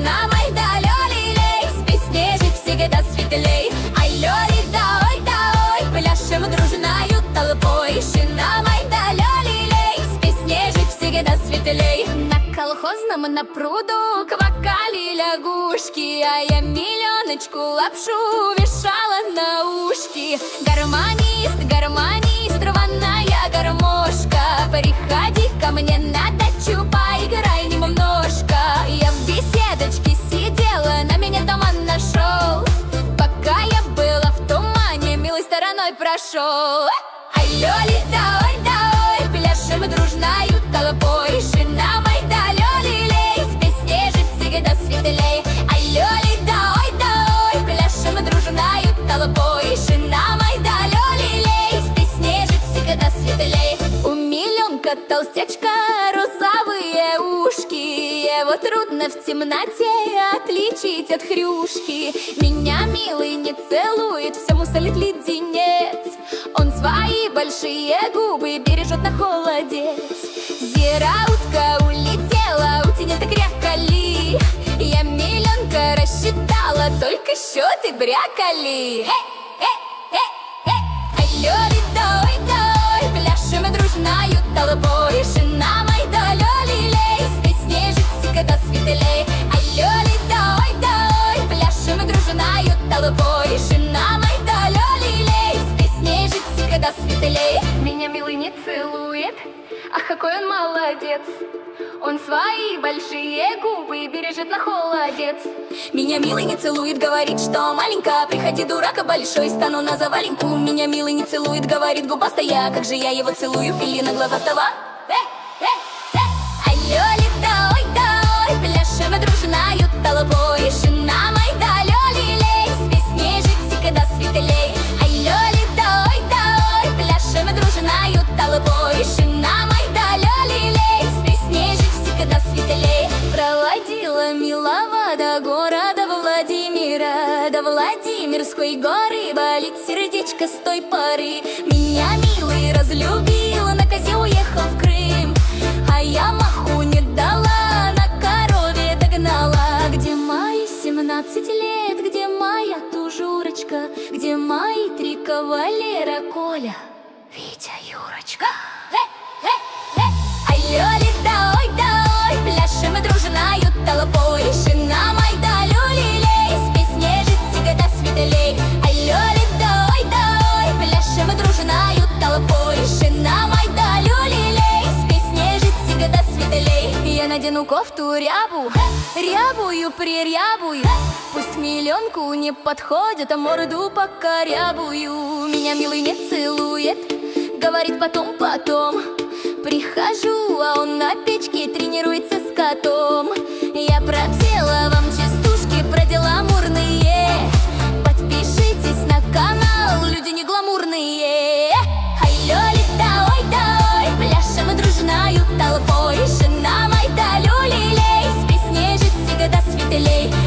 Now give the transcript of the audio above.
жена мой, да лёли-лей, с песней жить всегда светлей. Ай, лёли, да ой, пляшем дружною толпой. Жена мой, да лёли-лей, с песней жить всегда светлей. На колхозном на пруду квакали лягушки, а я миллионочку лапшу вешала на ушки. Гармонист, гармонист, рваная гармошка, приходи ко мне на дачу, поиграй немножко. Я в беседочке сидела, на меня туман нашел. Пока я была в тумане, милой стороной прошел. Ай, лёли, да ой, пляшем дружною толпой. Жена мой, да лёли-лей, с песней жить всегда светлей. Ай, лёли, да ой, пляшем дружною толпой. Жена мой, да лёли-лей, с песней жить всегда светлей. У миллионка толстячка розовые ушки, его трудно в темноте отличить от хрюшки. Меня милый не целует, все мусолит леденец. Он свои большие губы бережет на холодец. Зираутка улетела, утенета крякали. Я миллионка рассчитала, только счеты брякали. Ай, лёли, да ой, пляшем дружною толпой. Жена мой, да лёли-лей, с песней жить всегда светлей. Ай, лёли, да ой, пляшем дружною толпой. Жена мой, да лёли-лей, с песней жить всегда светлей. Меня милый не целует, ах, какой он молодец. Он свои большие губы бережет на холодец. Меня милый не целует, говорит, что маленькая, приходи, дурака, большой, стану на заваленку. Меня милый не целует, говорит губастая, как же я его целую, филина глазастого. Ай, лёли, да ой, пляшем дружною толпой. Жена мой, да лёли-лей, с песней жить всегда светлей. Ай, лёли, да ой, пляшем дружною толпой. Жена мой, да лёли-лей, с песней жить всегда светлей. Проводила милого до города Владимира, до Владимирской горы болит сердечко с той поры. Меня милый разлюбил, на козе уехал в Крым, а я маху не дала, на корове догнала. Где мои 17 лет, где моя тужурочка, где мои 3 кавалера, Коля, Витя, Юрочка. Ай, лёли, да ой, пляшем дружною толпой. Жена мой, да лёли-лей, с песней жить всегда светлей. Ай, лёли, да ой, пляшем дружною толпой. Жена мой, да лёли-лей, с песней жить всегда светлей. Я надену кофту рябу, рябую прирябую, пусть миллионку не подходит, а морду покорябую. Меня милый не целует, говорит потом. Прихожу, а он на печке тренируется с котом. Я пропела вам частушки про дела амурные. Подпишитесь на канал, люди не гламурные. Ай, лёли, да ой, пляшем дружною толпой. Жена мой, да лёли-лей, с песней жить всегда светлей.